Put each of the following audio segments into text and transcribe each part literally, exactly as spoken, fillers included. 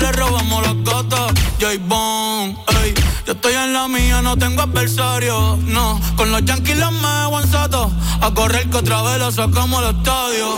le robamos las gatas. J Bond, ey. Yo estoy en la mía, no tengo adversario. No, con los yankees los me guanzato. A correr que otra vez la sacamos al estadio.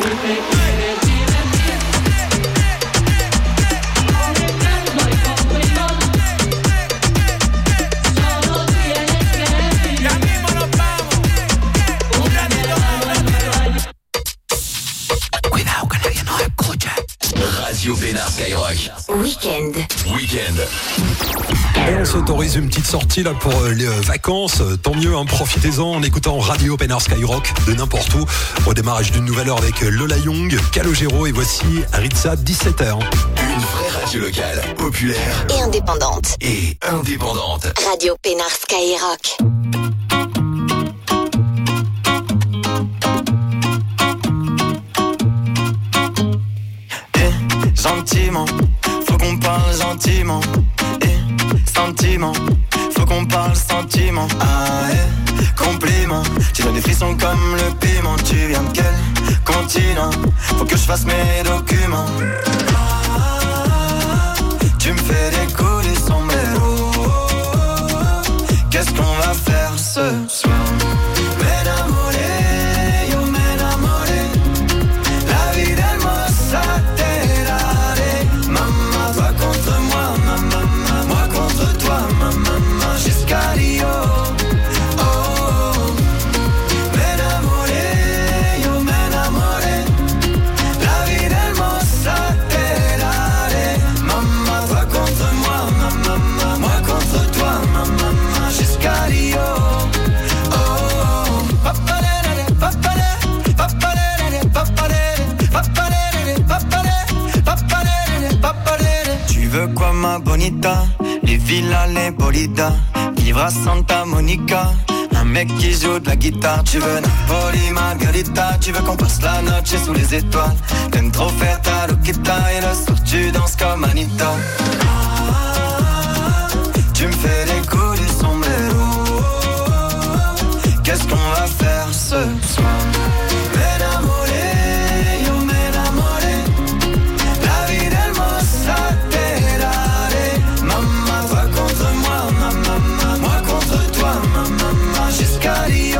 Radio Pénard Skyrock. Week-end. Week-end. Et on s'autorise une petite sortie là pour les vacances. Tant mieux, hein, profitez-en en écoutant Radio Pénard Skyrock de n'importe où. Au démarrage d'une nouvelle heure avec Lola Young, Calogero et voici Ritza, dix-sept heures. Une vraie radio locale, populaire et indépendante. Et indépendante. Radio Pénard Skyrock. Gentiment, faut qu'on parle gentiment. Et sentiment, faut qu'on parle sentiment. Ah et compliment, tu donnes des frissons comme le piment. Tu viens de quel continent? Faut que je fasse mes documents. Ah, tu me fais décoller sombrero. Qu'est-ce qu'on va faire ce soir? M'enamoré, yo m'enamoré. La vie d'hermosa. Rio, oh, m'enamoré, yo m'enamoré. La vida hermosa te daré. Mamma, toi contre moi, mamma, moi contre toi, mamma, jusqu'à Rio. Oh, papalere, papalere, papalere, papalere, papalere, papalere, papalere, papalere. Tu veux quoi ma bonita? Les villas, les bolidas. Vivre à Santa Monica, un mec qui joue de la guitare. Tu veux Napoli, Margarita. Tu veux qu'on passe la noche sous les étoiles. T'aimes trop faire ta loquita. Et le soir tu danses comme Anita. Ah, tu me fais des coups du sombrero. Qu'est-ce qu'on va faire ce soir? M'enamoré, yo m'enamoré. La vie d'hermosa te daré. Mamma, toi contre moi, mamma. Jusqu'à Rio,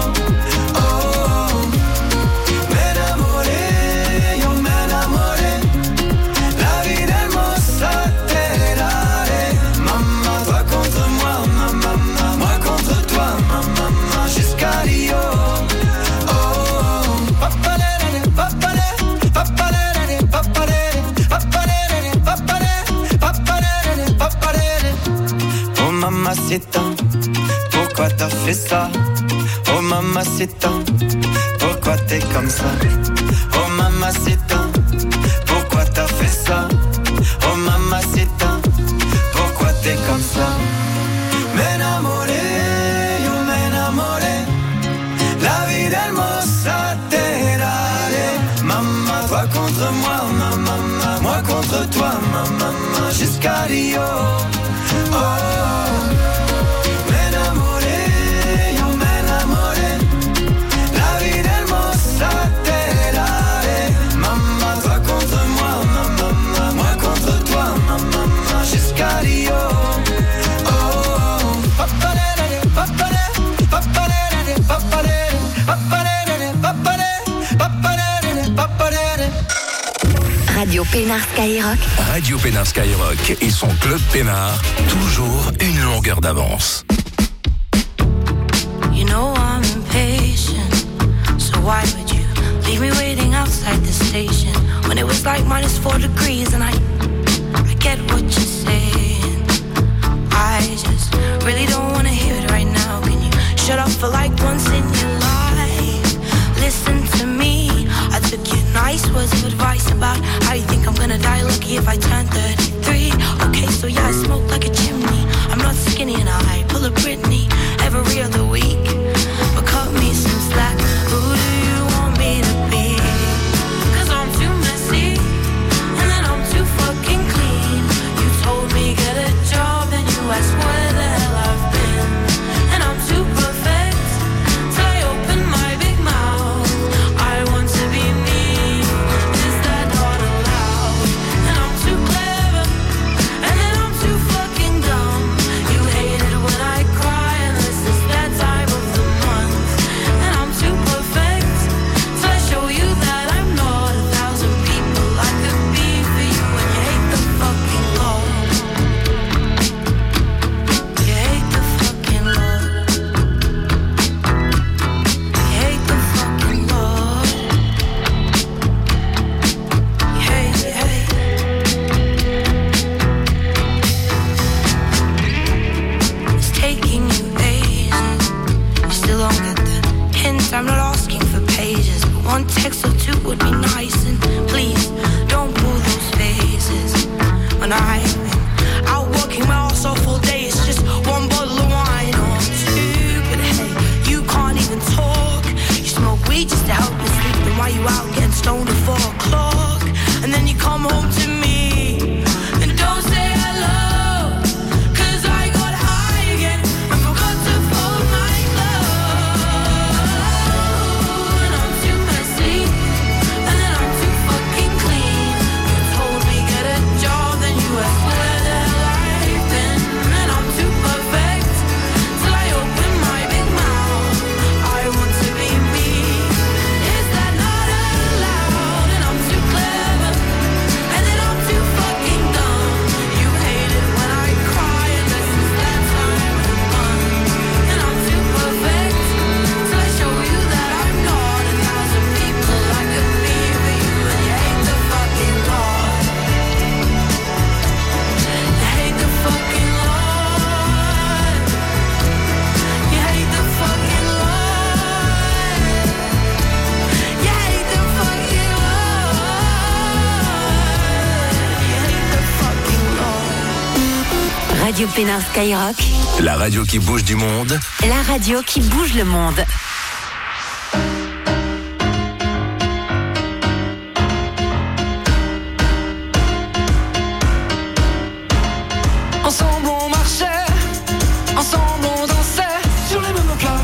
oh, m'enamoré, yo m'enamoré. La vie d'hermosa te daré. Mamma, toi contre moi, mamma, moi contre toi, mamma, jusqu'à Rio, oh, papalere, papalere, papalere, papalere, papalere, papalere, papalere, papalere. Oh mamacita, pourquoi t'as fait ça? Oh mamacita, pourquoi t'es comme ça? Oh mamacita, pourquoi t'as fait ça? Oh mamacita, pourquoi t'es comme ça? M'enamoré, yo m'enamoré. La vie d'hermosa te daré. Mamma, toi contre moi, mamma, moi contre toi, mamma, jusqu'à Rio. Oh, Radio Pénard Skyrock. Radio Pénard Skyrock et son club Pénard, toujours une longueur d'avance. You know I'm impatient, so why would you leave me waiting outside the station when it was like minus four degrees and I, I get what you're saying. I just really don't wanna hear it right now. Can you shut up for like once in your life? Listen to me. I took your nice words of advice about how you think I'm gonna die lucky if I turn thirty-three. Okay, so yeah, I smoke like a chimney. I'm not skinny and I pull a Britney every other week. But cut me some slack. Who do you want me to be? Cause I'm too messy and then I'm too fucking clean. You told me get a job and you asked where the hell I've been. And I'm too perfect till I open my big mouth. I want to be me. Is that not allowed? And I'm too clever Radio Pénard Skyrock, La radio qui bouge du monde. la radio qui bouge le monde. Ensemble on marchait, ensemble on dansait sur les mêmes plats.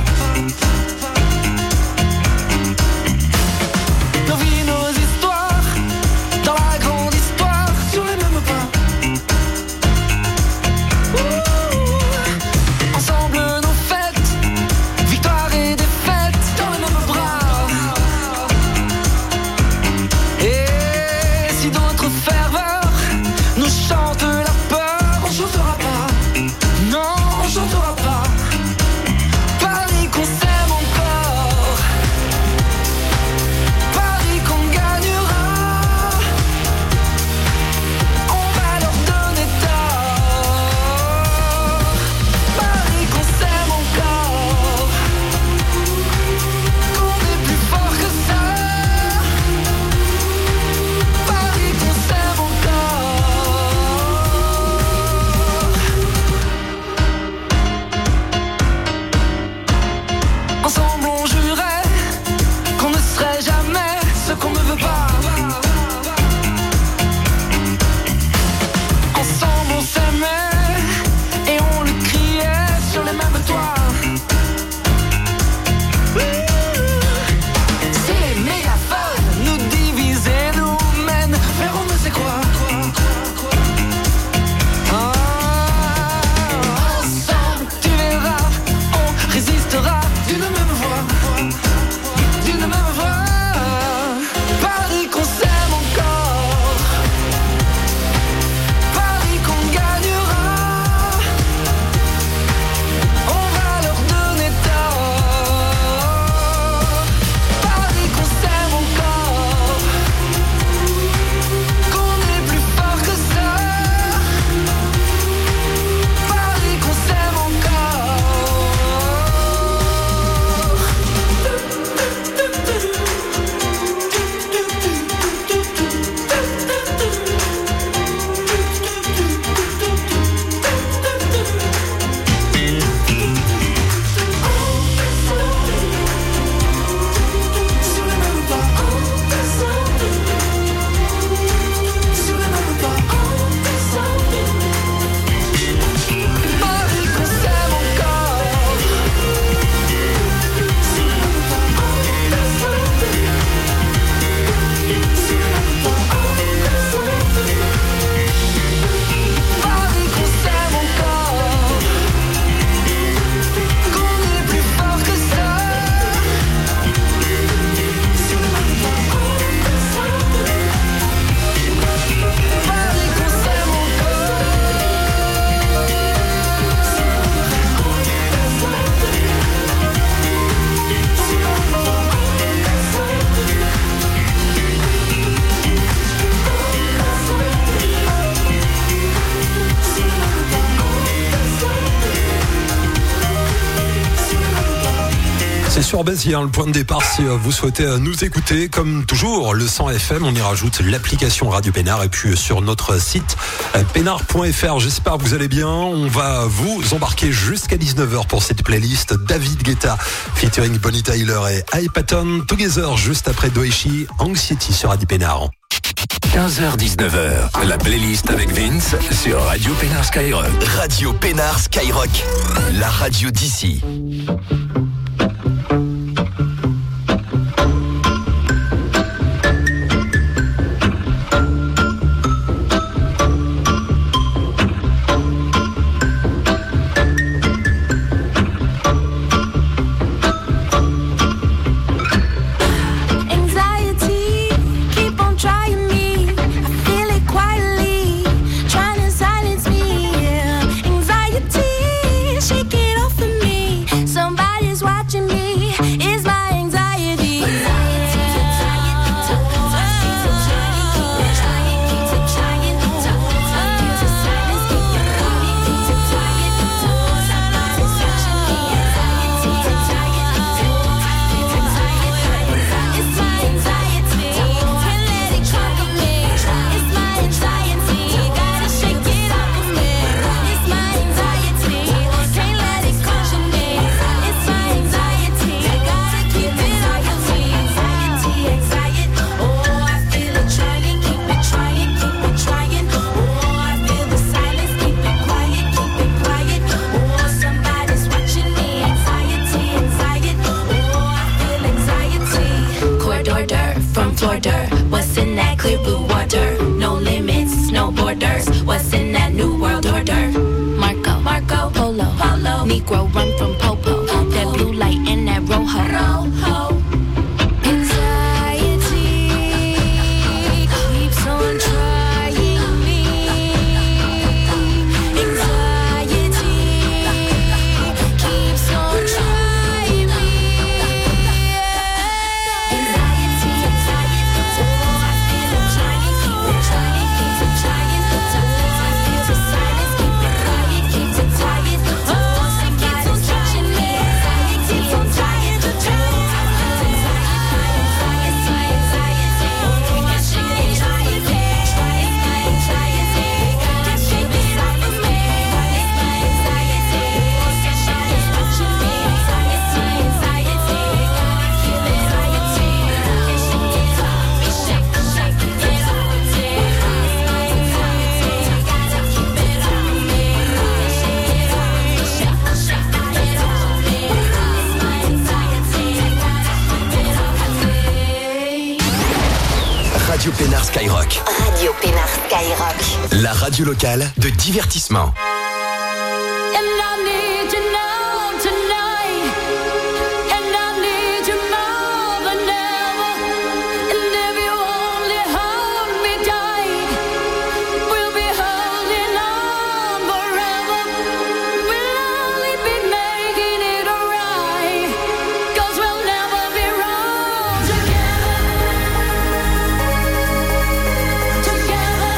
Nos vies, nos histoires, dans la grande histoire, sur les mêmes pas. Ouh. Ensemble nos fêtes, victoire et défaite, dans les mêmes bras. Et si d'autres ferveurs nous chantent la peur, on chantera pas. Non, on chantera pas. Paris qu'on s'aime encore. Paris qu'on gagnera. On va leur donner tort. Paris qu'on s'aime encore. Qu'on est plus fort que ça. Paris qu'on s'aime encore. Ensemble on jurait qu'on ne serait jamais ce qu'on ne veut pas. Ensemble on s'aimait et on le criait sur les mêmes toits. Si les mégaphones nous divisent et nous mènent vers on ne sait quoi. Ah, ensemble, tu verras, on résistera d'une même voix, d'une même voix. Paris qu'on s'aime encore, Paris qu'on gagnera. On va leur donner tort. Paris qu'on s'aime encore, qu'on est plus fort que ça. Paris qu'on s'aime encore. Sur les mêmes pas, sur les mêmes pas. Paris qu'on s'aime encore. Sur les mêmes pas, Paris qu'on s'aime encore. Qu'on est plus fort que ça. Sur les mêmes pas, Paris qu'on s'aime C'est sur Béziers, le point de départ si euh, vous souhaitez euh, nous écouter. Comme toujours, le cent F M, on y rajoute l'application Radio Pénard et puis euh, sur notre site euh, pénard point f r. J'espère que vous allez bien. On va vous embarquer jusqu'à dix-neuf heures pour cette playlist. David Guetta featuring Bonnie Tyler et I Patton Together juste après Doeshi, Anxiety sur Radio Pénard. quinze heures dix-neuf heures. La playlist avec Vince sur Radio Pénard Skyrock. Radio Pénard Skyrock, la radio d'ici. Anxiety, keep on trying me. I feel it quietly, trying to silence me. Yeah. Anxiety, shake it off of me. Somebody's watching. What's in that clear blue water? No limits, no borders. What's in that new world order? Marco, Marco, Polo, Polo. Negro run from Popo. Popo. That blue light in that rojo. Rojo. Anxiety keeps on trying me. Anxiety keeps on trying me. Anxiety, anxiety, oh, I feel I'm trying, keep on trying, keep on trying. Sometimes I feel the silence, keep it quiet, keep it tired. Oh, it keeps on touching me. Anxiety, I'm trying to try. Radio Pénard Skyrock. Radio Pénard Skyrock. La radio locale de divertissement. And I need you now tonight. And I need you more than ever. And if you only hold me tight, we'll be holding on forever. We'll only be making it right. 'Cause we'll never be wrong together. Together.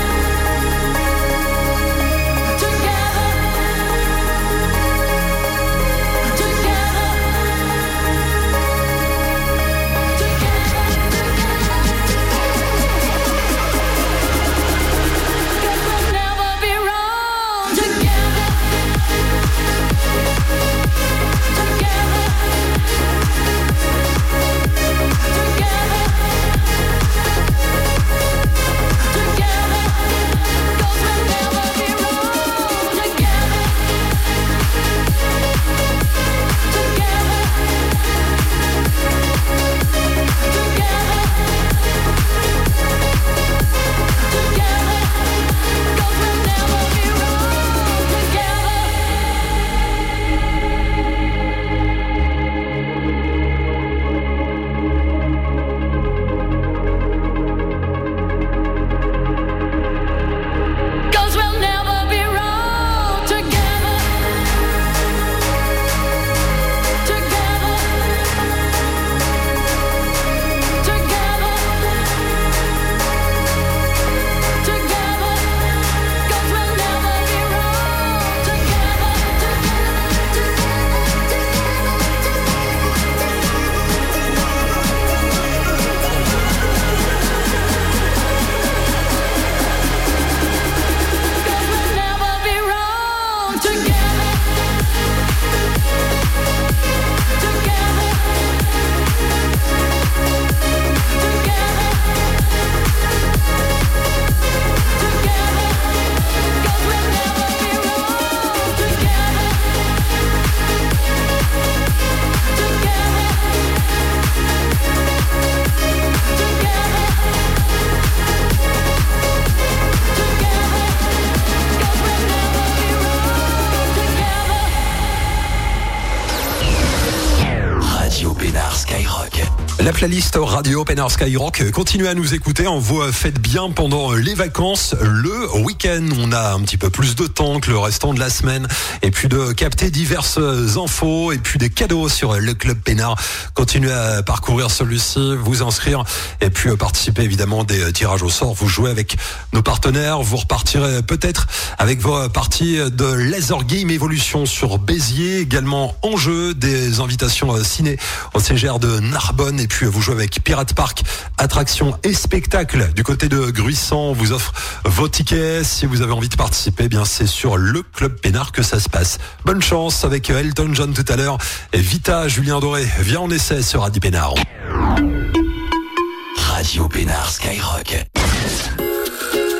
La playlist Radio Pénard Skyrock, continuez à nous écouter, on vous faites bien pendant les vacances, le week-end. On a un petit peu plus de temps que le restant de la semaine et puis de capter diverses infos et puis des cadeaux sur le Club Pénard. Continuez à parcourir celui-ci, vous inscrire et puis participer évidemment des tirages au sort. Vous jouez avec nos partenaires, vous repartirez peut-être avec vos parties de Laser Game Evolution sur Béziers, également en jeu des invitations ciné au C G R de Narbonne et puis vous jouez avec Pirate Park, attractions et spectacles du côté de Gruissant. On vous offre vos tickets. Si vous avez envie de participer, eh bien c'est sur le Club Pénard que ça se passe. Bonne chance avec Elton John tout à l'heure et Vita, Julien Doré. Viens en essai sur Radio Pénard. Radio Pénard Skyrock.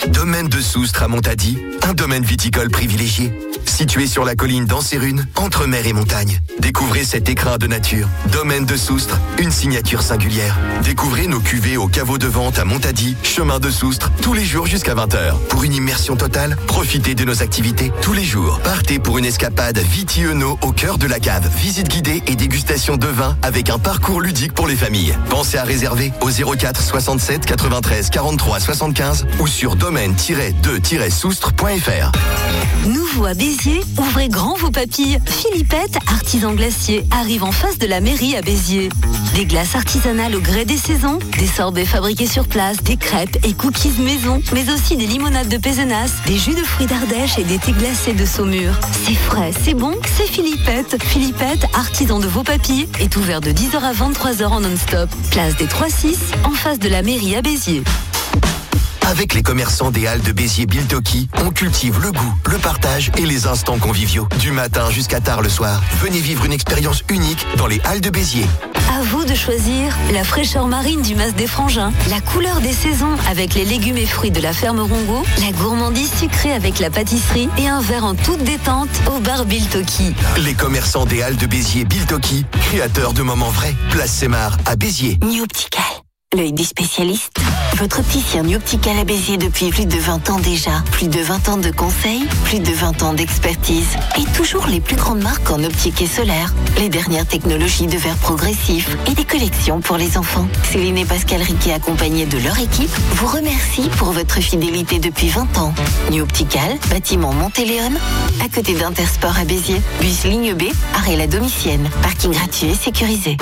Domaine de Soustre à Montady, un domaine viticole privilégié. Situé sur la colline d'Anserune, entre mer et montagne. Découvrez cet écrin de nature. Domaine de Soustre, une signature singulière. Découvrez nos cuvées au caveau de vente à Montady, chemin de Soustre, tous les jours jusqu'à vingt heures. Pour une immersion totale, profitez de nos activités tous les jours. Partez pour une escapade Viti-Euno au cœur de la cave. Visite guidée et dégustation de vin avec un parcours ludique pour les familles. Pensez à réserver au zéro quatre soixante-sept quatre-vingt-treize quarante-trois soixante-quinze ou sur domaine tiret deux tiret soustre point f r. Nouveau à Béziers, ouvrez grand vos papilles. Philippette, artisan glacier, arrive en face de la mairie à Béziers. Des glaces artisanales au gré des saisons, des sorbets fabriqués sur place, des crêpes et cookies maison, mais aussi des limonades de Pézenas, des jus de fruits d'Ardèche et des thés glacés de Saumur. C'est frais, c'est bon, c'est Philippette. Philippette, artisan de vos papilles, est ouvert de dix heures à vingt-trois heures en non-stop. Place des trois six, en face de la mairie à Béziers. Avec les commerçants des Halles de Béziers-Biltoki, on cultive le goût, le partage et les instants conviviaux. Du matin jusqu'à tard le soir, venez vivre une expérience unique dans les Halles de Béziers. À vous de choisir la fraîcheur marine du Mas des Frangins, la couleur des saisons avec les légumes et fruits de la ferme Rongo, la gourmandise sucrée avec la pâtisserie et un verre en toute détente au bar Biltoki. Les commerçants des Halles de Béziers-Biltoki, créateurs de moments vrais. Place Sémar à Béziers. New Optical, l'œil des spécialistes. Votre opticien New Optical à Béziers depuis plus de vingt ans déjà. Plus de vingt ans de conseils, plus de vingt ans d'expertise. Et toujours les plus grandes marques en optique et solaire. Les dernières technologies de verre progressif et des collections pour les enfants. Céline et Pascal Riquet, accompagnés de leur équipe, vous remercient pour votre fidélité depuis vingt ans. New Optical, bâtiment Montéléon, à côté d'Intersport à Béziers. Bus ligne B, arrêt la Domitienne. Parking gratuit et sécurisé.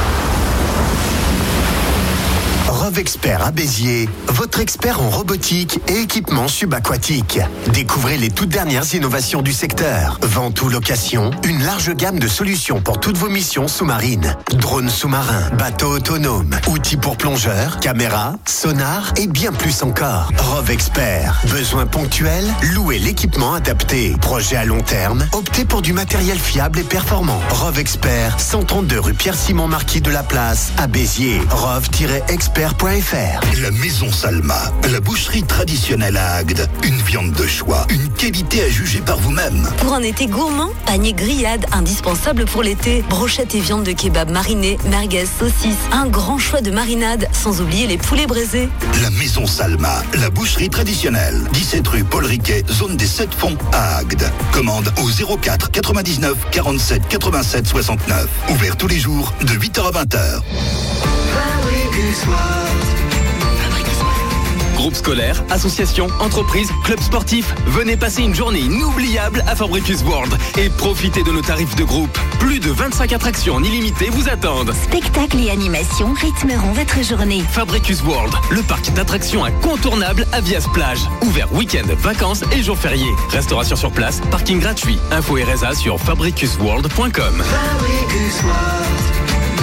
Rov Expert à Béziers, votre expert en robotique et équipements subaquatiques. Découvrez les toutes dernières innovations du secteur. Vente ou location, une large gamme de solutions pour toutes vos missions sous-marines. Drones sous-marins, bateaux autonomes, outils pour plongeurs, caméras, sonars et bien plus encore. Rov Expert. Besoins ponctuels, louez l'équipement adapté. Projet à long terme, optez pour du matériel fiable et performant. Rov Expert, cent trente-deux rue Pierre-Simon Marquis de la Place à Béziers. rov tiret expert point f r. La Maison Salma, la boucherie traditionnelle à Agde. Une viande de choix, une qualité à juger par vous-même. Pour un été gourmand, panier grillade indispensable pour l'été, brochettes et viande de kebab marinée, merguez, saucisses, un grand choix de marinades, sans oublier les poulets braisés. La Maison Salma, la boucherie traditionnelle. dix-sept rue Paul Riquet, zone des sept fonds à Agde. Commande au zéro quatre quatre-vingt-dix-neuf quarante-sept quatre-vingt-sept soixante-neuf. Ouvert tous les jours de huit heures à vingt heures. Groupe scolaire, association, entreprise, club sportif, venez passer une journée inoubliable à Fabricus World et profitez de nos tarifs de groupe. Plus de vingt-cinq attractions en illimité vous attendent. Spectacles et animations rythmeront votre journée. Fabricus World, le parc d'attractions incontournable à Vias-Plage. Ouvert week-end, vacances et jours fériés. Restauration sur place, parking gratuit. Info R S A sur fabricus world point com. Fabricus World.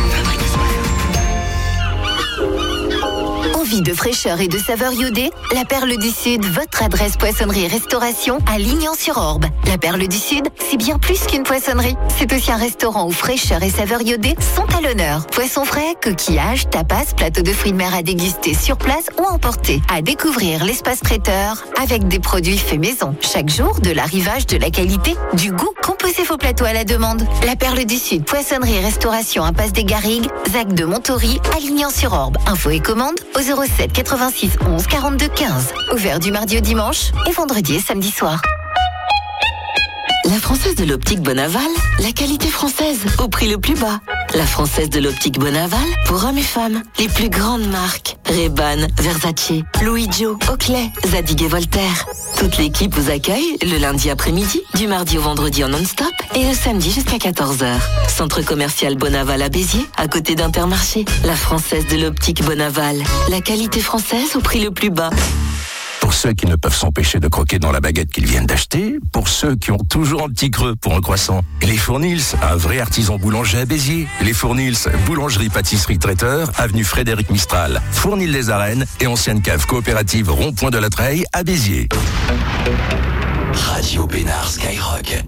Envie de fraîcheur et de saveur iodée? La Perle du Sud, votre adresse poissonnerie-restauration à Lignan-sur-Orbe. La Perle du Sud, c'est bien plus qu'une poissonnerie. C'est aussi un restaurant où fraîcheur et saveur iodée sont à l'honneur. Poissons frais, coquillages, tapas, plateaux de fruits de mer à déguster sur place ou emporter. À découvrir l'espace traiteur avec des produits faits maison. Chaque jour, de l'arrivage, de la qualité, du goût. Composez vos plateaux à la demande. La Perle du Sud, poissonnerie-restauration impasse des Garrigues, Zac de Montory, à Lignan-sur-Orbe. Info et commande au zéro sept quatre-vingt-six onze quarante-deux quinze. Ouvert du mardi au dimanche et vendredi et samedi soir. La Française de l'Optique Bonaval, la qualité française au prix le plus bas. La Française de l'Optique Bonaval, pour hommes et femmes, les plus grandes marques. Ray-Ban, Versace, Louis-Jo, Oakley, Zadig et Voltaire. Toute l'équipe vous accueille le lundi après-midi, du mardi au vendredi en non-stop et le samedi jusqu'à quatorze heures. Centre commercial Bonaval à Béziers, à côté d'Intermarché. La Française de l'Optique Bonaval, la qualité française au prix le plus bas. Pour ceux qui ne peuvent s'empêcher de croquer dans la baguette qu'ils viennent d'acheter, pour ceux qui ont toujours un petit creux pour un croissant, les Fournils, un vrai artisan boulanger à Béziers. Les Fournils, boulangerie, pâtisserie, traiteur, avenue Frédéric Mistral, Fournil-les-Arènes et ancienne cave coopérative Rond-Point de la Treille à Béziers. Radio Pénard Skyrock.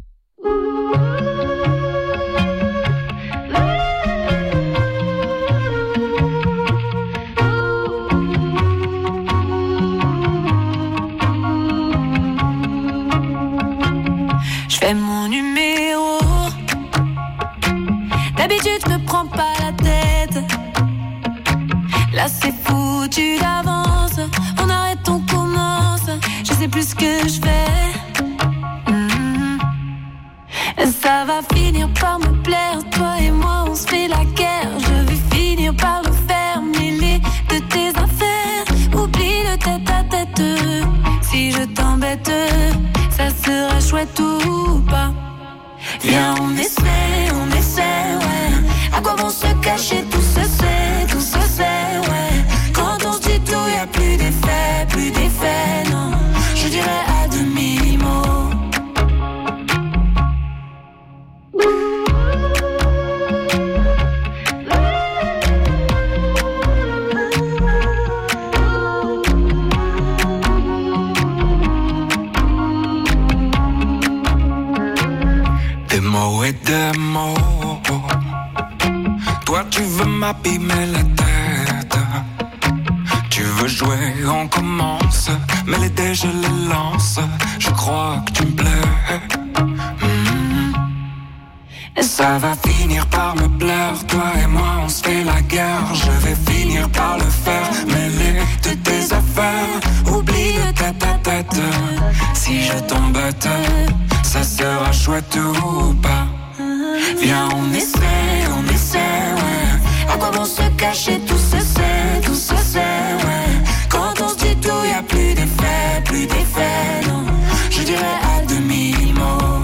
Viens, on essaie, on essaie, ouais. À quoi vont se cacher, tout se sait, tout se sait, ouais. Quand on se dit tout, y'a plus d'effet, plus d'effet, non. Je dirais à demi-mot. Des mots et des mots. Toi tu veux m'abîmer la tête. Tu veux jouer, on commence. Mais les dés je les lance. Je crois que tu me plais. Mmh. Et ça va finir par me plaire. Toi et moi on se fait la guerre. Je vais finir par le faire. Mêler de tes affaires. Oublie le tête à tête. Si je t'embête, ça sera chouette ou pas. Viens, on essaie, on essaie, ouais. À quoi vont se cacher, tout se sait, tout se sait, ouais. Quand on se dit tout, y'a plus d'effet, plus d'effet, non. Je dirais à demi-mot.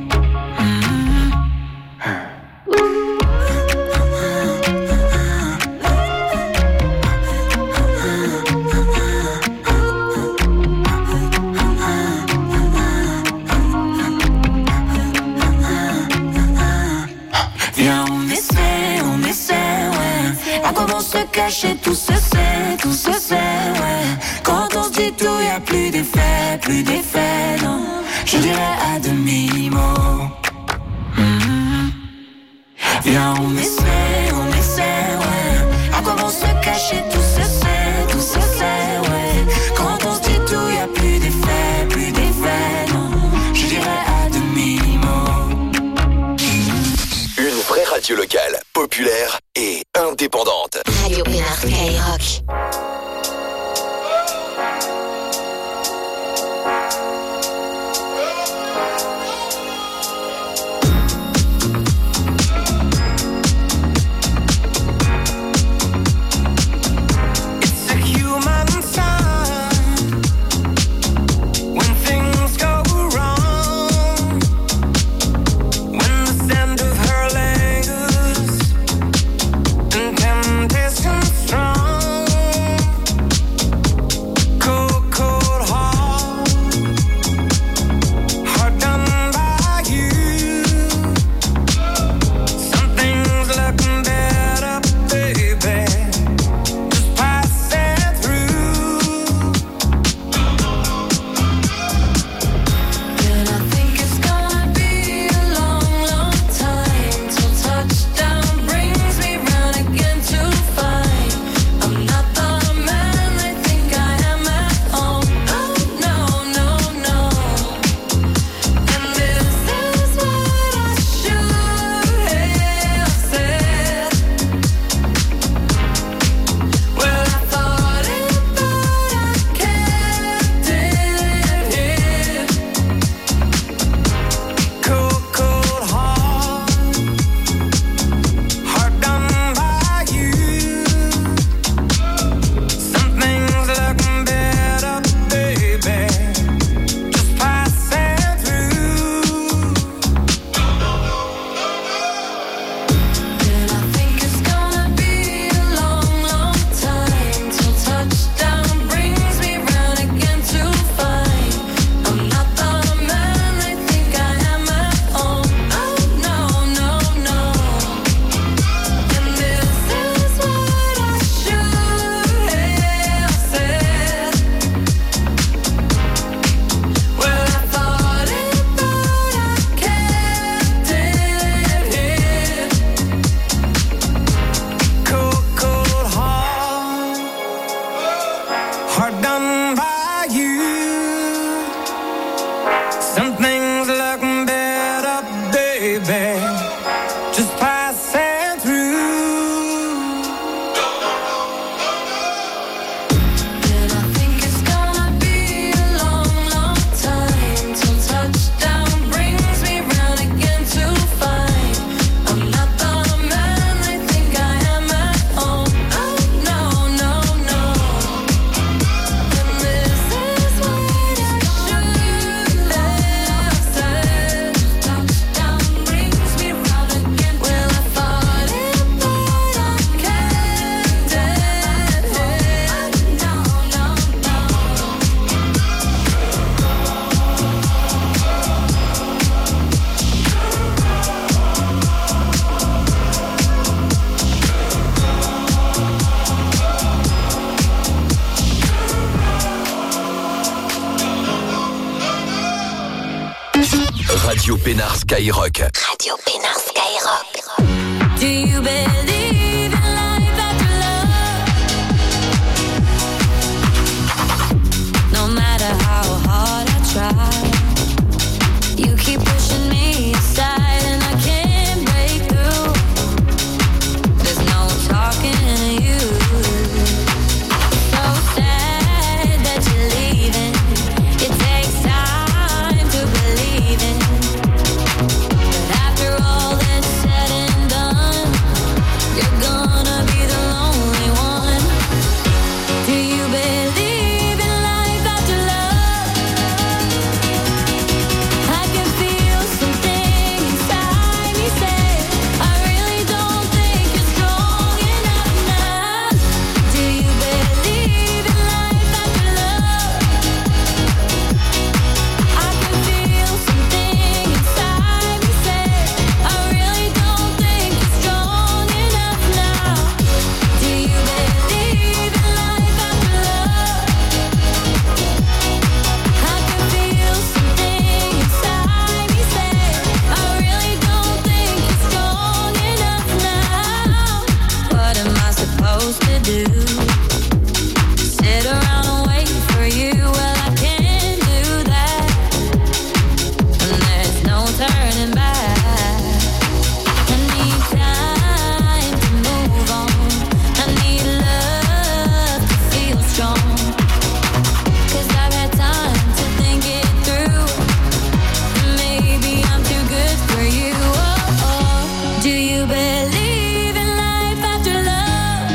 Viens, on essaie, on essaie, ouais. À quoi vont se cacher, tout se sait, tout se sait, ouais. Quand on se dit tout, y'a plus d'effet, plus d'effet, non. Je dirais à demi-mot. Mmh. Viens, on essaie, on essaie, ouais. À quoi vont se cacher, tout se sait, tout se sait, ouais. Quand on se dit tout, y'a plus d'effet, plus d'effet, non. Je dirais à demi-mot. Une vraie radio locale, populaire et indépendante. Radio Pénard Skyrock. Radio Pénard Skyrock. Radio Pénard Skyrock. Do you believe in life after love? No matter how hard I try, you keep pushing me aside and I can't break through. There's no talking to you. So sad that you're leaving. It takes time to believe in. But after all that's said and done, you're gonna be the lonely one. Do you believe in life after love? I can feel something inside me say, I really don't think you're strong enough now. Do you believe in life after love? I can feel something inside me say, I really don't think you're strong enough now. Do you believe in life after love? I can feel something inside me say, I really don't think you're strong enough now. What am I supposed to do? Sit around and wait for you? Well, I can't do that. And there's no turning back. I need time to move on. I need love to feel strong. Cause I've had time to think it through. Maybe I'm too good for you. Oh, oh. Do you believe in life after love?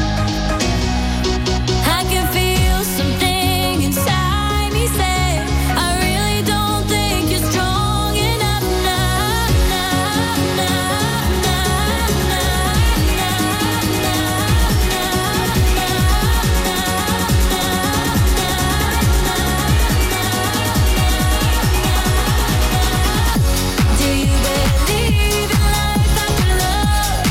I can feel something inside me say, I really don't think you're strong enough now, now, now, now, Do you believe in life after love?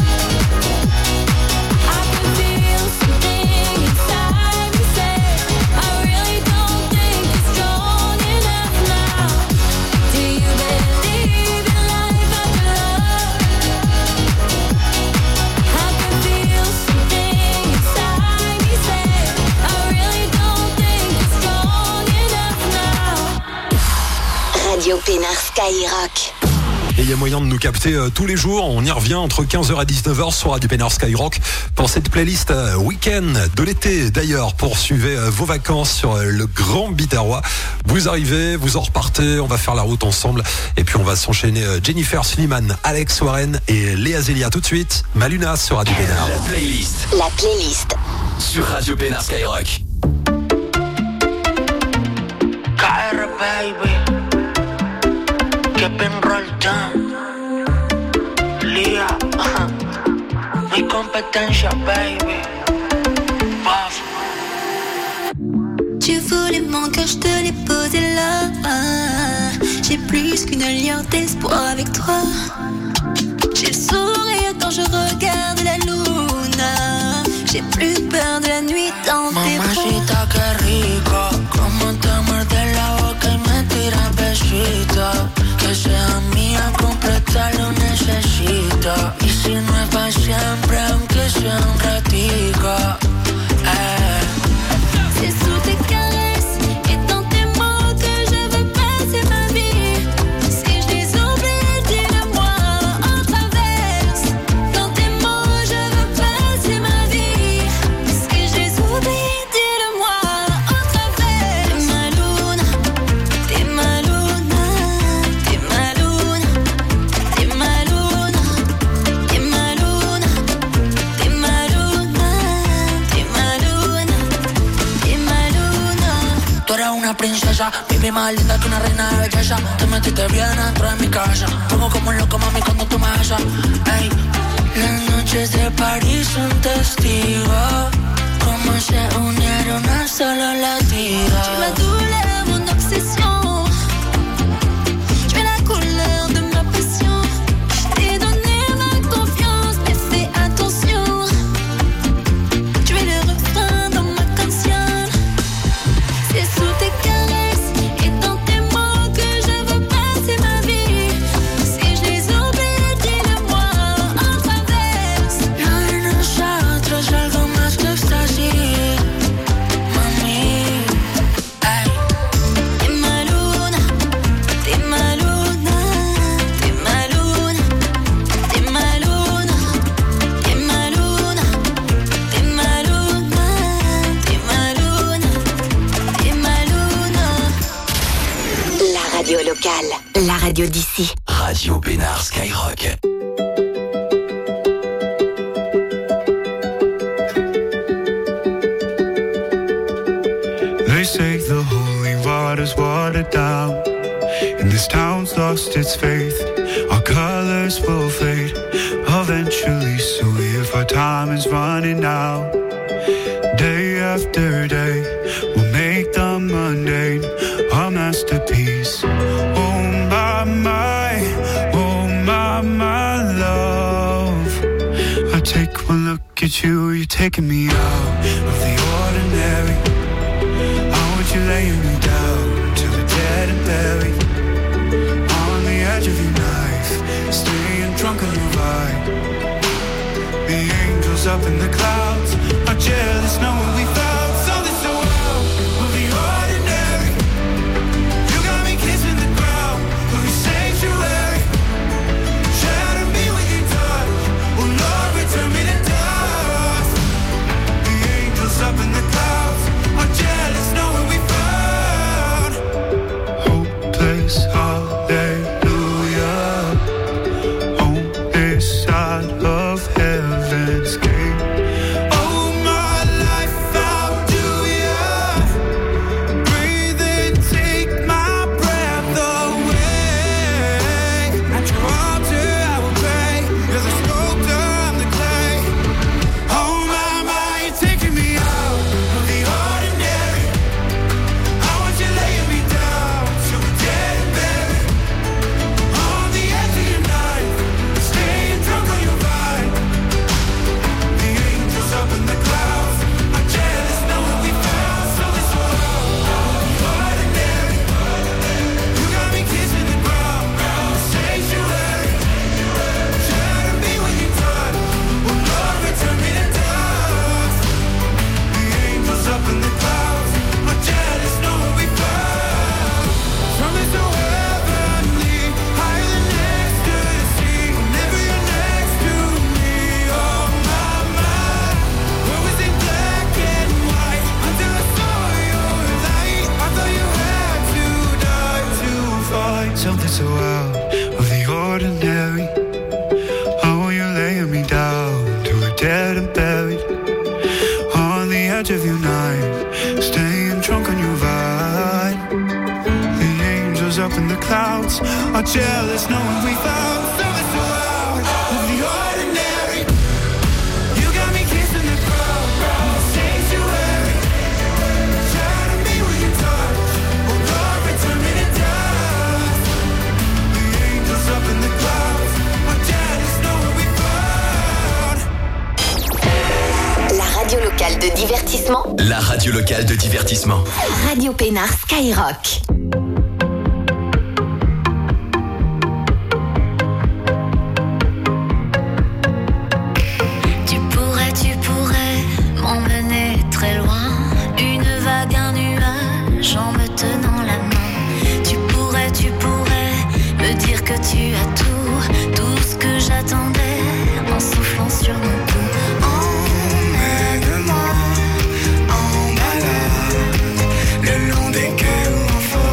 I can feel something inside me say, I really don't think you're strong enough now. Do you believe in life after love? I can feel something inside me say, I really don't think you're strong enough now. Radio Pénard Skyrock. Et il y a moyen de nous capter euh, tous les jours. On y revient entre quinze heures et dix-neuf heures sur Radio Pénard Skyrock pour cette playlist euh, week-end de l'été. D'ailleurs, poursuivez euh, vos vacances sur euh, le Grand Biterrois. Vous arrivez, vous en repartez, on va faire la route ensemble. Et puis on va s'enchaîner euh, Jennifer Slimane, Alex Warren et Léa Zélia. Tout de suite, Maluna sur Radio Pénard. La playlist La playlist. sur Radio Pénard Skyrock. K R baby, Kevin Roldan, Lia, mi competencia baby, Puff. Tu voulais mon cœur, je te l'ai posé là. J'ai plus qu'une alliance d'espoir avec toi. J'ai le sourire quand je regarde la luna. J'ai plus peur de la nuit dans tes bras. Mamacita, que rico, como te muerde la boca y me tira besitos. Que sea mía, completa lo necesito. Y si no es para siempre, aunque sea un ratico. Eh. C'est sous tes caresses et dans tes mots que je veux passer ma vie. Si je les oublie, dis-le-moi en traverse. Dans tes mots, je veux passer ma vie. Si je les oublie, dis-le-moi en travers. T'es ma lune, t'es ma lune, t'es ma lune, t'es ma lune, t'es ma lune, t'es ma lune, t'es ma lune, t'es ma lune. Tú eres una princesa, vive más linda que una reina de belleza. Te metiste bien dentro de mi casa. Pongo como un loco, mami, cuando tú me besas. Ey, las noches de París son testigos. Como se unieron a solo latidos. Tu ma douleur, mon obsession. Tu es la couleur de ma passion. Je t'ai donné ma confiance, mais fais attention. Tu es le refrain dans ma canción. C'est sous tes caresses et dans tes mots que je veux passer ma vie. locale, la radio d'ici. Radio Pénard Skyrock. They say the holy water's watered down, and this town's lost its faith. Our colors will fade eventually, so if our time is running out, day after day, we'll make the mundane a masterpiece. Oh my, my, oh my, my love. I take one look at you, you're taking me out of the ordinary. I want you laying me down to the dead and buried, on the edge of your knife, staying drunk on your ride. The angels up in the clouds are jealous knowing we found something so out of the ordinary. You got me kissing the ground of your sanctuary. Shatter me with your touch, oh Lord, return me to dust. The angels up in the clouds are jealous knowing we found hopeless hallelujah on this side of heaven's gate. Something so out of the ordinary. Oh, you're laying me down to a dead and buried, on the edge of your knife, staying drunk on your ride. The angels up in the clouds are jealous knowing we found something so out of the ordinary. You got me kissing the ground of the sanctuary. Shatter me with your touch, oh Lord, return me to dust. Up in the clouds, my jealous knowing we found. La radio locale de divertissement. La radio locale de divertissement. Radio Pénard Skyrock. Tu pourrais, tu pourrais m'emmener très loin. Une vague, un nuage en me tenant la main. Tu pourrais, tu pourrais me dire que tu as tout, tout ce que j'attendais en soufflant sur mon cou. Emmène-moi en balade le long des quais ou en forêt.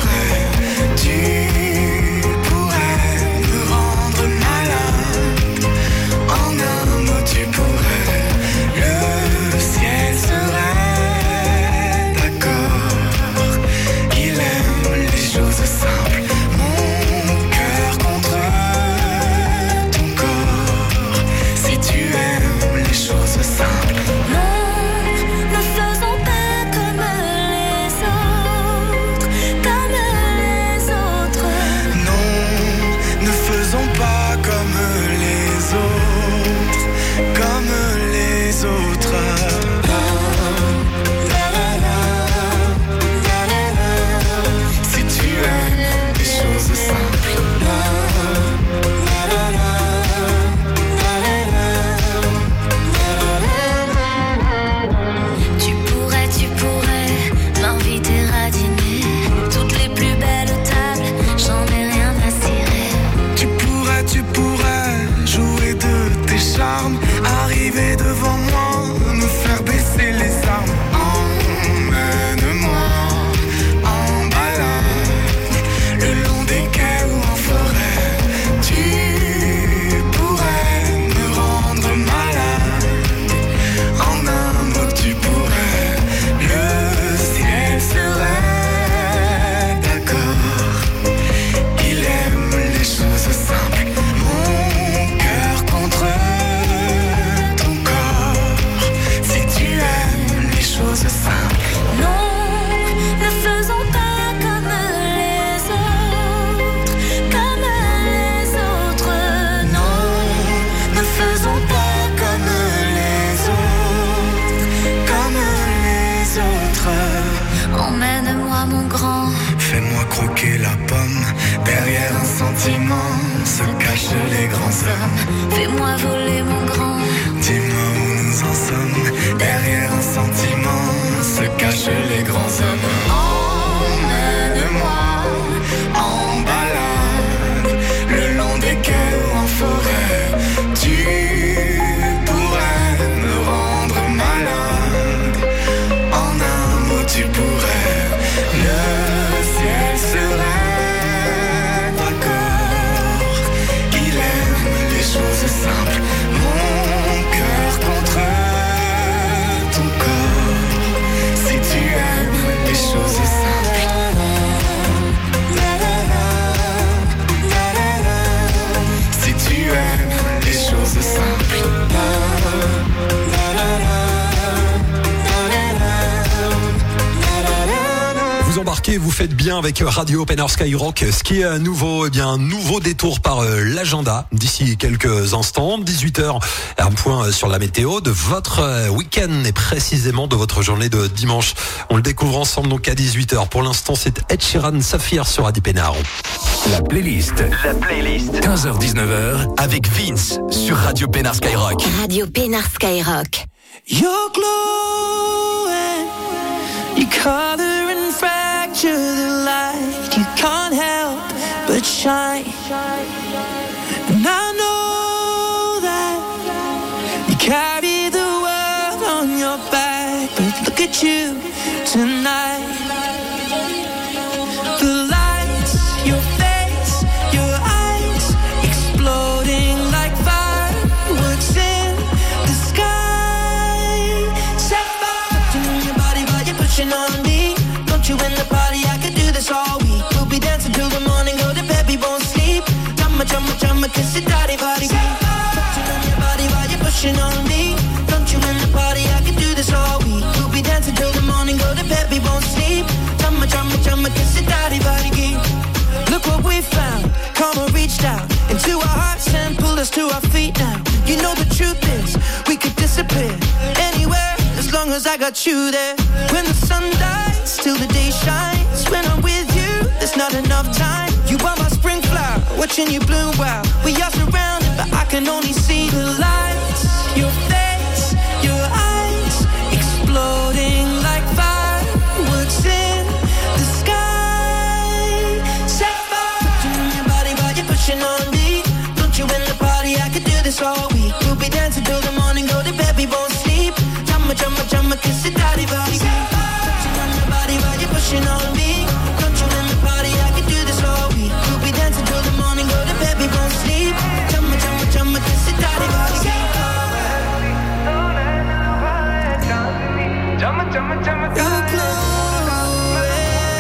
Emmène-moi mon grand. Fais-moi croquer la pomme. Derrière un sentiment se cachent les grands hommes. Fais-moi voler mon grand. Dis-moi où nous en sommes. Derrière un sentiment se cachent les grands hommes. Emmène-moi en balade, le long des quais ou en forêt. Tu pourrais me rendre malade. En un mot tu pourrais. Le ciel serait d'accord qu'il aime les choses simples. Mon cœur contre ton corps. Si tu aimes les choses simples. Si tu aimes les choses simples. Vous embarquez, vous faites bien avec Radio Open Air Skyrock. Ce qui est nouveau, eh bien, un nouveau détour par euh, l'agenda d'ici quelques instants. dix-huit heures, un point sur la météo de votre euh, week-end et précisément de votre journée de dimanche. On le découvre ensemble donc à dix-huit heures. Pour l'instant, c'est Ed Sheeran, Saphir sur Adi Pénard. La playlist. La playlist. quinze heures dix-neuf heures. Avec Vince sur Radio Pénard Skyrock. Radio Pénard Skyrock. You're glowing, you color and fracture the light. You can't help but shine. And I know that you carry the world on your back, but look at you tonight. The lights, your face, your eyes, exploding like fireworks in the sky. Set fire to your body while you're pushing on me. Don't you in the party? I could do this all week. We'll be dancing till the morning, go to bed, we won't sleep. Jumma, jumma, jumma, kiss it, daddy, body. Touching on your body while you're pushing on me. Don't you in the party? I could do this all week. We'll be dancing till the morning, go to bed, we won't sleep. Jumma, jumma, jumma, kiss it, daddy, body. Look what we found. Karma reached out into our hearts and pulled us to our feet now. You know the truth is, we could disappear anywhere as long as I got you there. When the sun dies, till the day shines. When I'm with you, there's not enough time. You are my spring flower, watching you bloom wild. We are surrounded, but I can only see the lights. Your face, your eyes, exploding like fireworks in the sky. Set fire to your body while you're pushing on me. Don't you in the party? I could do this all week. We'll be dancing till the morning, go to bed, we won't sleep. Jumma, jumma, jumma, kiss it, daddy, body. Touching on your body while you're pushing on me. Don't you in the party? I could do this all week. We'll be dancing till the morning, go to bed, we won't sleep. Jumma, jumma, jumma, kiss it, daddy, body. Jumma, jumma, jumma, you're glowing.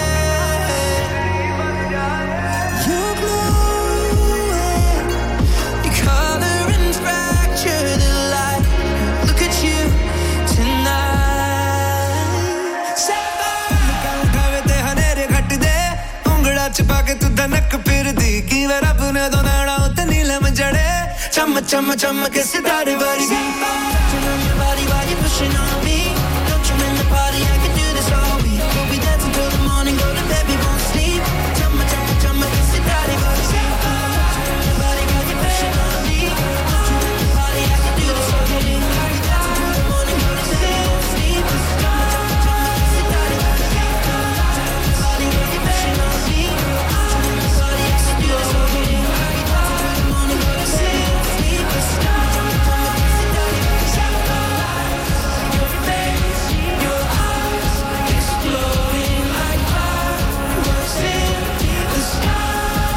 You're glowing. You color and fracture the light. Look at you tonight. Set fire. उठावे ते हनेरे घट दे उंगड़ा छुपा के तू धनक फिर दी की वे रब ने दो नाड़ा उते नीलम जड़े चम चम चम के सितारे वाली touching on your body while you're pushing on me. Don't you in the party? I can do this all week. We'll be dancing till the morning, go to bed, we won't sleep. Chum chum chum ke sitarey wali touching on your body while you're pushing on me. Don't you in the party? I can do this all week. We'll be dancing till the morning, go to bed, we won't sleep. Chum chum chum ke sitarey wali touching on your body while you're pushing on me. Don't you in the party? I can do this all week. We'll be dancing till the morning, go to bed, we won't sleep. Chum chum chum ke sitarey wali your face, your eyes, exploding like fireworks in the sky.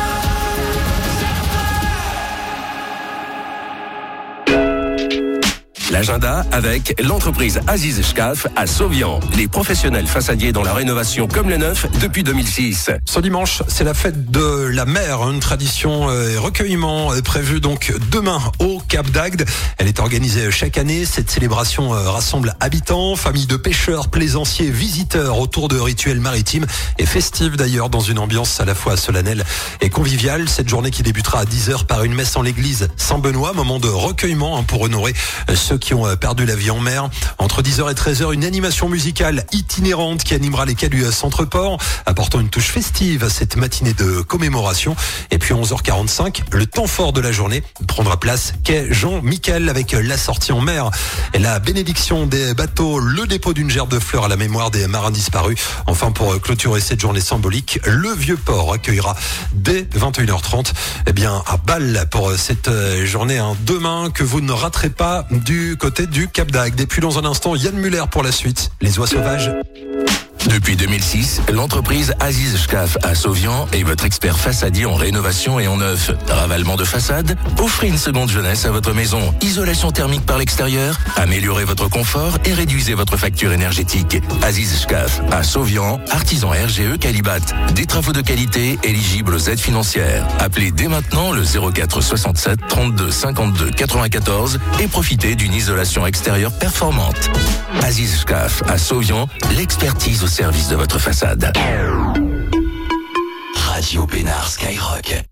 L'agenda avec l'entreprise Aziz Shkaf à Sauvian. Les professionnels façadiers dans la rénovation comme le neuf depuis deux mille six. Ce dimanche, c'est la fête de la mer, une tradition et recueillement prévue donc demain au Cap d'Agde. Elle est organisée chaque année. Cette célébration rassemble habitants, familles de pêcheurs, plaisanciers, visiteurs autour de rituels maritimes et festifs d'ailleurs dans une ambiance à la fois solennelle et conviviale. Cette journée qui débutera à dix heures par une messe en l'église Saint-Benoît, moment de recueillement pour honorer ceux qui qui ont perdu la vie en mer. Entre dix heures et treize heures, une animation musicale itinérante qui animera les quais du Centre-Port, apportant une touche festive à cette matinée de commémoration. Et puis onze heures quarante-cinq, le temps fort de la journée prendra place quai Jean-Michel avec la sortie en mer et la bénédiction des bateaux, le dépôt d'une gerbe de fleurs à la mémoire des marins disparus. Enfin, pour clôturer cette journée symbolique, le Vieux-Port accueillera dès vingt et une heures trente eh bien, à Bâle pour cette journée hein, demain que vous ne raterez pas du côté du Cap d'Agde. Et puis dans un instant, Yann Muller pour la suite, les oies sauvages. Depuis deux mille six, l'entreprise Aziz Shkaf à Sauvian est votre expert façadier en rénovation et en neuf. Ravalement de façade, offrez une seconde jeunesse à votre maison. Isolation thermique par l'extérieur, améliorez votre confort et réduisez votre facture énergétique. Aziz Shkaf à Sauvian, artisan R G E Calibat. Des travaux de qualité éligibles aux aides financières. Appelez dès maintenant le zéro quatre soixante-sept trente-deux cinquante-deux quatre-vingt-quatorze et profitez d'une isolation extérieure performante. Aziz Shkaf à Sauvian, l'expertise au service de votre façade. Radio Pénard Skyrock.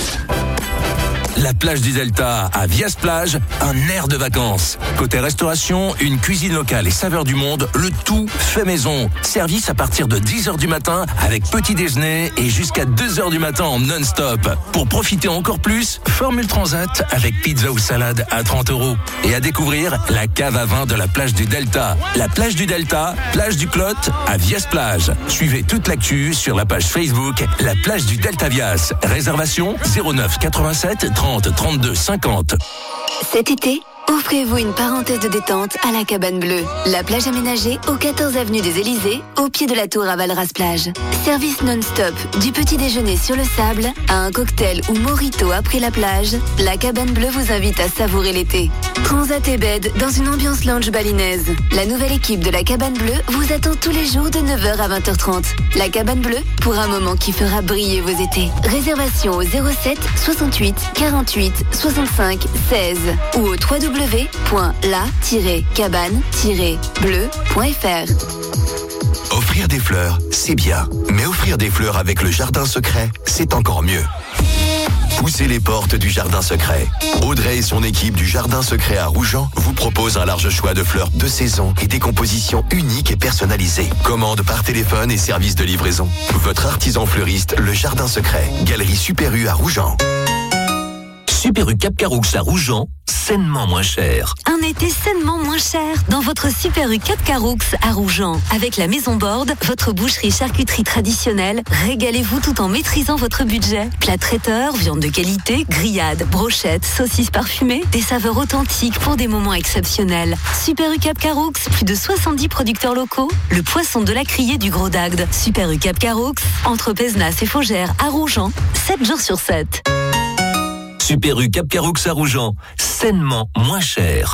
La plage du Delta à Vias Plage, un air de vacances. Côté restauration, une cuisine locale et saveurs du monde, le tout fait maison. Service à partir de dix heures du matin avec petit déjeuner et jusqu'à deux heures du matin en non-stop. Pour profiter encore plus, formule transat avec pizza ou salade à trente euros. Et à découvrir la cave à vin de la plage du Delta. La plage du Delta, plage du Clot à Vias Plage. Suivez toute l'actu sur la page Facebook La plage du Delta Vias. Réservation zéro neuf quatre-vingt-sept trente trente-deux cinquante. Cet été, offrez-vous une parenthèse de détente à la Cabane Bleue. La plage aménagée au quatorze avenue des Élysées, au pied de la tour à Valras-Plage. Service non-stop, du petit déjeuner sur le sable à un cocktail ou mojito après la plage, la Cabane Bleue vous invite à savourer l'été. Transat et bed dans une ambiance lounge balinaise. La nouvelle équipe de la Cabane Bleue vous attend tous les jours de neuf heures à vingt heures trente. La Cabane Bleue pour un moment qui fera briller vos étés. Réservation au zéro sept soixante-huit quarante-huit soixante-cinq seize ou au w w w point la tiret cabane tiret bleu point f r. Offrir des fleurs, c'est bien. Mais offrir des fleurs avec le jardin secret, c'est encore mieux. Poussez les portes du jardin secret. Audrey et son équipe du jardin secret à Rougeant vous proposent un large choix de fleurs de saison et des compositions uniques et personnalisées. Commande par téléphone et service de livraison. Votre artisan fleuriste, le jardin secret. Galerie Super U à Rougeant. Super U Cap Caroux à Rougeant, sainement moins cher. Un été sainement moins cher dans votre Super U Cap Caroux à Rougeant. Avec la Maison Borde, votre boucherie charcuterie traditionnelle, régalez-vous tout en maîtrisant votre budget. Plat traiteur, viande de qualité, grillades, brochettes, saucisses parfumées, des saveurs authentiques pour des moments exceptionnels. Super U Cap Caroux, plus de soixante-dix producteurs locaux, le poisson de la criée du Gros d'Agde. Super U Cap Caroux, entre Pézenas et Faugères à Rougeant, sept jours sur sept. Super U Cap Caroux à Rougeant, sainement moins cher.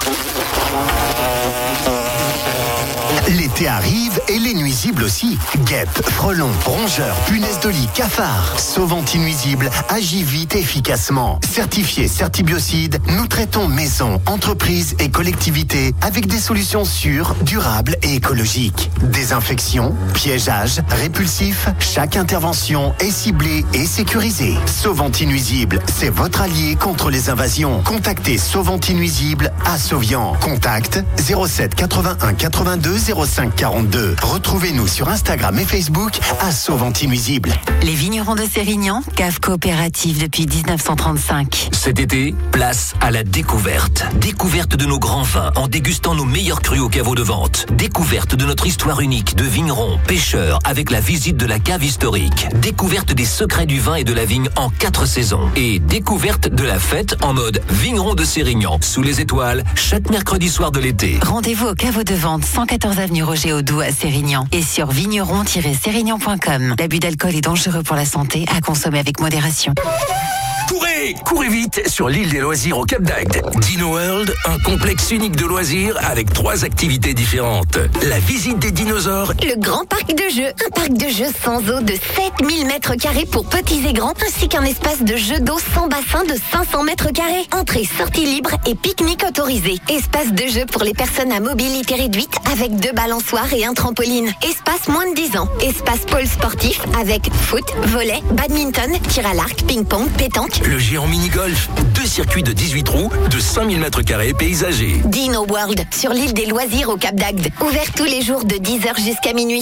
L'été arrive et les nuisibles aussi. Guêpes, frelons, rongeurs, punaises de lit, cafards. Sauve-anti-nuisibles agit vite et efficacement. Certifié Certibiocide, nous traitons maisons, entreprises et collectivités avec des solutions sûres, durables et écologiques. Désinfection, piégeage, répulsif, chaque intervention est ciblée et sécurisée. Sauve-anti-nuisibles, c'est votre allié contre les invasions. Contactez Sauve-anti-nuisibles à Sauvian. Contact zéro sept quatre-vingt-un quatre-vingt-deux zéro cinq quarante-deux. Retrouvez-nous sur Instagram et Facebook à Sauve-anti-nuisibles. Les vignerons de Sérignan, cave coopérative depuis dix-neuf cent trente-cinq. Cet été, place à la découverte. Découverte de nos grands vins en dégustant nos meilleurs crus au caveau de vente. Découverte de notre histoire unique de vignerons, pêcheurs avec la visite de la cave historique. Découverte des secrets du vin et de la vigne en quatre saisons. Et découverte de la fête en mode vigneron de Sérignan sous les étoiles chaque mercredi soir de l'été. Rendez-vous au caveau de vente cent quatorze avenue Roger Audoux à Sérignan et sur vigneron tiret sérignan point com. L'abus d'alcool est dangereux pour la santé, à consommer avec modération. Courez, courez vite sur l'île des loisirs au Cap d'Agde. Dino World, un complexe unique de loisirs avec trois activités différentes. La visite des dinosaures. Le grand parc de jeux, un parc de jeux sans eau de sept mille mètres carrés pour petits et grands, ainsi qu'un espace de jeux d'eau sans bassin de cinq cents mètres carrés. Entrée, sortie libre et pique-nique autorisé. Espace de jeux pour les personnes à mobilité réduite avec deux balançoires et un trampoline. Espace moins de dix ans. Espace pôle sportif avec foot, volley, badminton, tir à l'arc, ping-pong, pétanque Park, le géant mini-golf. Deux circuits de dix-huit trous, de cinq mille mètres carrés paysagers. Dino World, sur l'île des loisirs au Cap d'Agde. Ouvert tous les jours de dix heures jusqu'à minuit.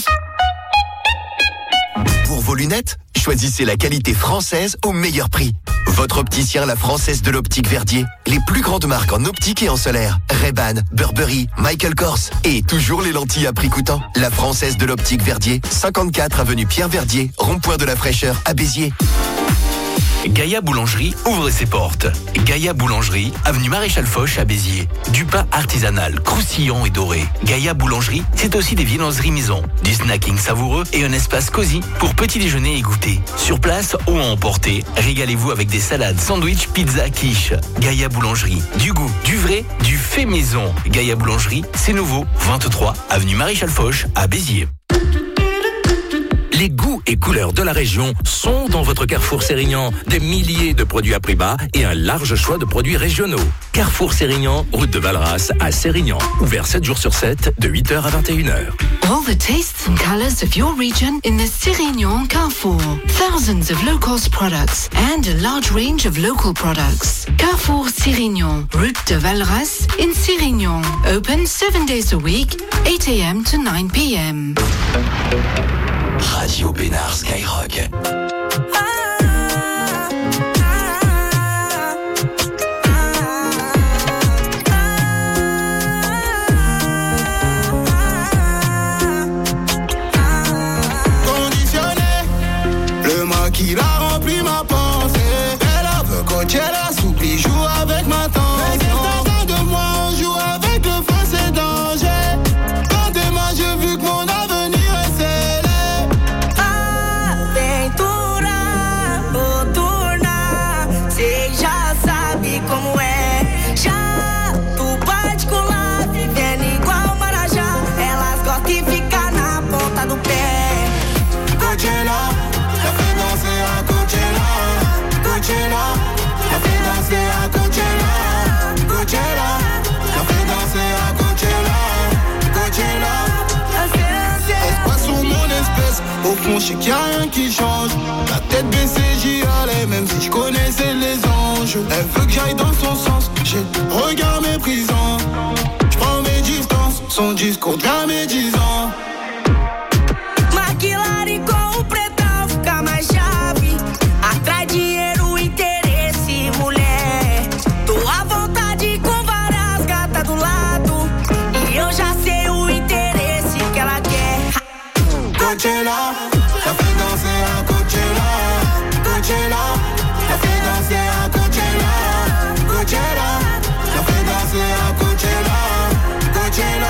Pour vos lunettes, choisissez la qualité française au meilleur prix. Votre opticien La Française de l'Optique Verdier. Les plus grandes marques en optique et en solaire. Ray-Ban, Burberry, Michael Kors. Et toujours les lentilles à prix coûtant. La Française de l'Optique Verdier. cinquante-quatre avenue Pierre Verdier. Rond-point de la Fraîcheur à Béziers. Gaïa Boulangerie ouvre ses portes. Gaïa Boulangerie, avenue Maréchal Foch à Béziers. Du pain artisanal, croustillant et doré. Gaïa Boulangerie, c'est aussi des viennoiseries maison, du snacking savoureux et un espace cosy pour petit déjeuner et goûter. Sur place ou à emporter, régalez-vous avec des salades, sandwichs, pizza, quiche. Gaïa Boulangerie, du goût, du vrai, du fait maison. Gaïa Boulangerie, c'est nouveau, vingt-trois avenue Maréchal Foch à Béziers. Les goûts et couleurs de la région sont dans votre Carrefour Sérignan. Des milliers de produits à prix bas et un large choix de produits régionaux. Carrefour Sérignan, route de Valras à Sérignan. Ouvert sept jours sur sept, de huit heures à vingt et une heures. All the tastes and colors of your region in the Sérignan Carrefour. Thousands of low-cost products and a large range of local products. Carrefour Sérignan, route de Valras in Sérignan. Open seven days a week, eight a.m. to nine p.m. Radio Pénard Skyrock. Conditionné, le maquis a rempli ma pensée. Elle veut Coachella, s'oublie, joue avec ma tension. Mais qu'est-ce que t'attends de moi, on joue avec le feu, c'est danger. Quand t'es moi, j'ai vu que mon avenir est scellé. Como é, já do particular, vivendo igual Marajá. Elas gostam de ficar na ponta do pé. Coachella, la fait danser à Coachella. Coachella, la fait danser à Coachella. Coachella, la fait danser à Coachella. Coachella, elle passe sur mon espèce. Au fond, je sais qu'il y a rien qui change. La tête baissée, j'y allais, même si je connaissais les anges. Elle veut que j'aille dans son sens, j'ai le regard méprisant. Je prends mes distances, son discours devient médisant. Maquilari com o pretão fica mais chave. Atrai dinheiro, interesse, mulher. Tô à vontade com várias gatas do lado. E eu já sei o interesse que ela quer. Coachella, la fait danser à Coachella. Coachella, la fait danser à Coachella. Coachella, la fait danser à Coachella. Coachella,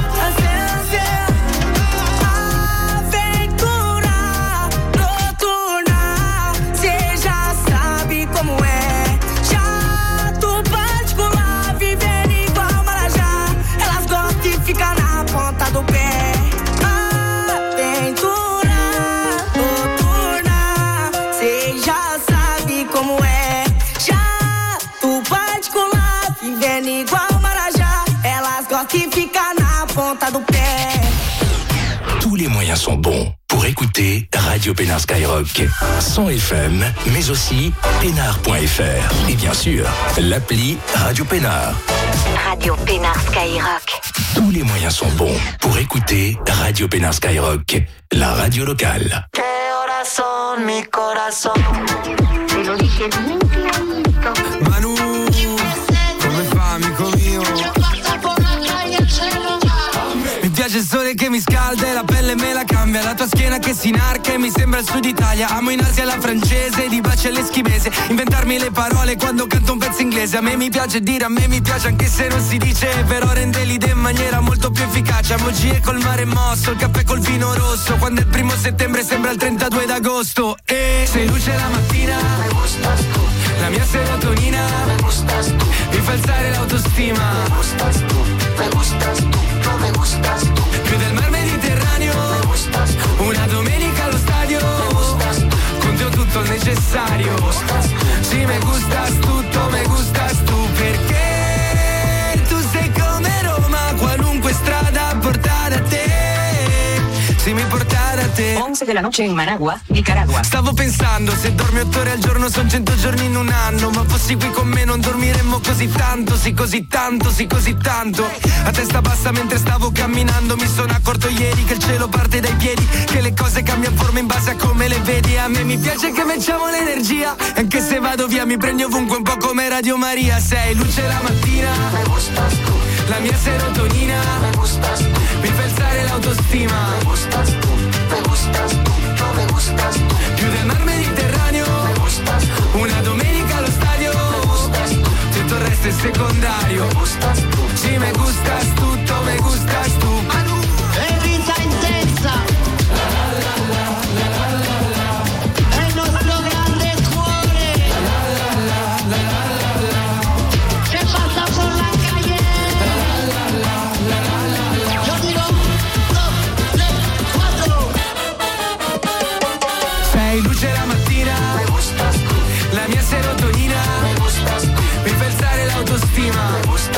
aventura noturna, cê já sabe como é. Jato particular, vivendo igual Marajá. Elas gostam de ficar na ponta do pé. Aventura noturna, cê já sabe como é. Jato particular, vivendo igual Marajá. Elas gostam de ficar na ponta do pé. Tous les moyens sont bons pour écouter Radio Pénard Skyrock. Sans F M, mais aussi pénard point f r. Et bien sûr, l'appli Radio Pénard. Radio Pénard Skyrock. Tous les moyens sont bons pour écouter Radio Pénard Skyrock, la radio locale. Que horas son, mi corazón? Te lo dije bien clarito. Manu, come fa, amico mio? Mi piace il sole che mi scalda e la pelle me la cambia. La tua schiena che si inarca e mi sembra il sud Italia. Amo in Asia la francese, di baci all'eschimese. Inventarmi le parole quando canto un pezzo inglese. A me mi piace dire, a me mi piace anche se non si dice. Però rende l'idea in maniera molto più efficace. Emoji col mare mosso, il caffè col vino rosso. Quando è il primo settembre sembra il trentadue d'agosto. E sei luce la mattina, la mia serotonina, mi fa alzare l'autostima. Me gustas tú, no me gustas tú. Più del mar Mediterraneo, una domenica allo stadio, con te ho tutto il necessario. Sì, me gustas tutto, me gustas tu, perché tu sei come Roma, qualunque strada porta da te. Sì, mi porta da te. te. onze della noche in Managua, Nicaragua. Stavo pensando, se dormi otto ore al giorno sono cento giorni in un anno. Ma fossi qui con me non dormiremmo così tanto, sì così tanto, sì così tanto. A testa bassa mentre stavo camminando mi sono accorto ieri che il cielo parte dai piedi, che le cose cambiano forma in base a come le vedi. A me mi piace che mettiamo l'energia, anche se vado via mi prendi ovunque un po' come Radio Maria. Sei luce la mattina, la mia serotonina, mi fa alzare l'autostima, più del mar Mediterraneo, una domenica allo stadio, tutto il resto è secondario. Sì, me gustas tutto, me gustas tu. E vita intensa, è il nostro grande cuore, che passa por la calle. Yo digo, dos, tres, quattro. Sei luce la mattina, la mia serotonina, mi fa alzare l'autostima,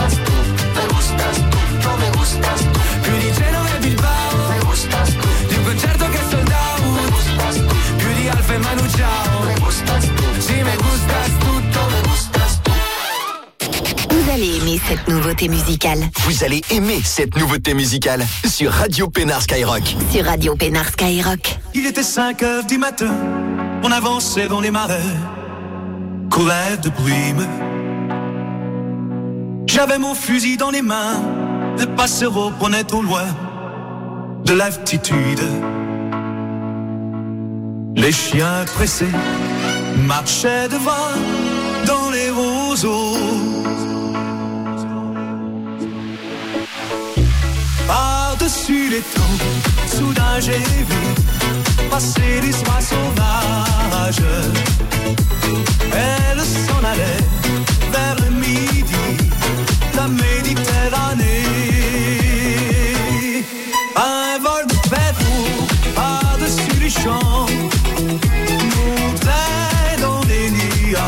più di Genova e Bilbao, di un concerto che è sold out, più di Alfa e Manu Ciao. Sì, me gustas tutto, me gustas tutto. Vous allez aimer cette nouveauté musicale. Vous allez aimer cette nouveauté musicale sur Radio Pénard Skyrock. Sur Radio Pénard Skyrock. Il était cinq heures du matin, on avançait dans les marais, courait de brume. J'avais mon fusil dans les mains, le passereau prenait au loin de l'altitude. Les chiens pressés marchaient devant dans les roseaux. Par-dessus les temps, soudain j'ai vu passer des soies sauvages. Elle s'en allait vers le midi, la Méditerranée. Un vol de pèlerin par-dessus les champs montait dans les nuages.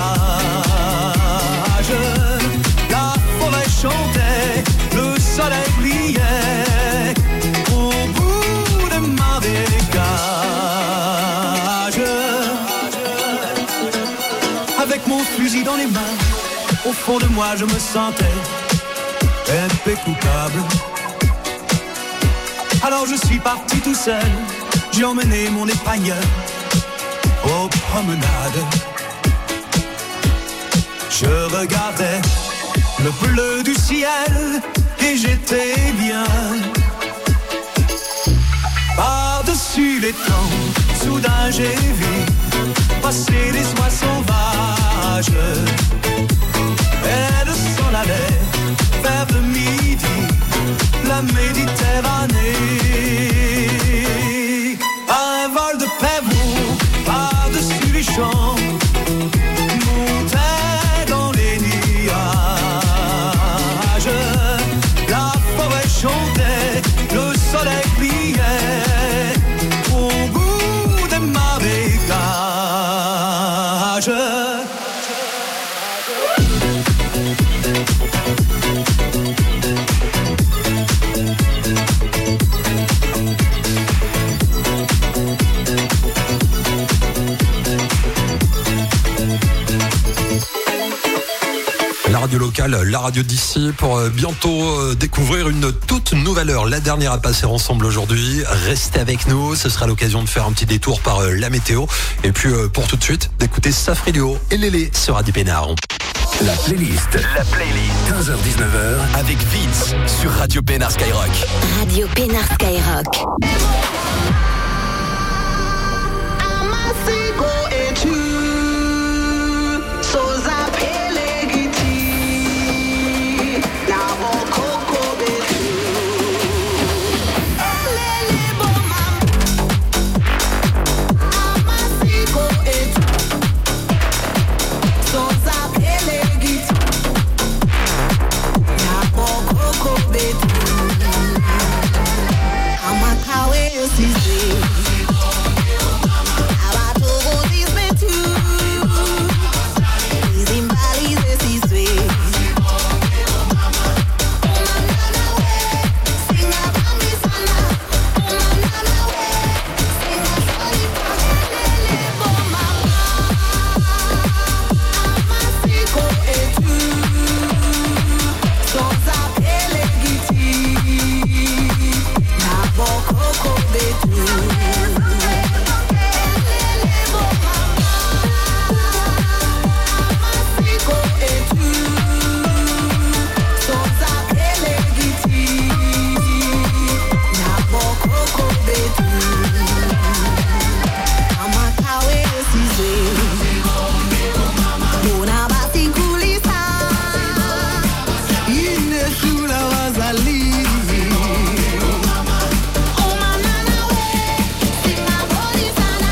La forêt chantait, le soleil brillait au bout des marécages. Avec mon fusil dans les mains, au fond de moi je me sentais un peu coupable. Alors je suis parti tout seul, j'ai emmené mon épagneur aux promenades. Je regardais le bleu du ciel et j'étais bien. Par-dessus les temps, soudain j'ai vu passer des oies sauvages. Elle s'en allait vers le midi, la Méditerranée. Un vol de pèlerin par-dessus les champs montait dans les nuages. La forêt chantait, le soleil brillait au bout des marécages. La radio locale, la radio d'ici, pour bientôt découvrir une toute nouvelle heure. La dernière à passer ensemble aujourd'hui. Restez avec nous, ce sera l'occasion de faire un petit détour par la météo. Et puis pour tout de suite, d'écouter Safrilio et Lélé sur Radio Pénard. La playlist. La playlist. quinze heures dix-neuf heures. Avec Vince sur Radio Pénard Skyrock. Radio Pénard Skyrock.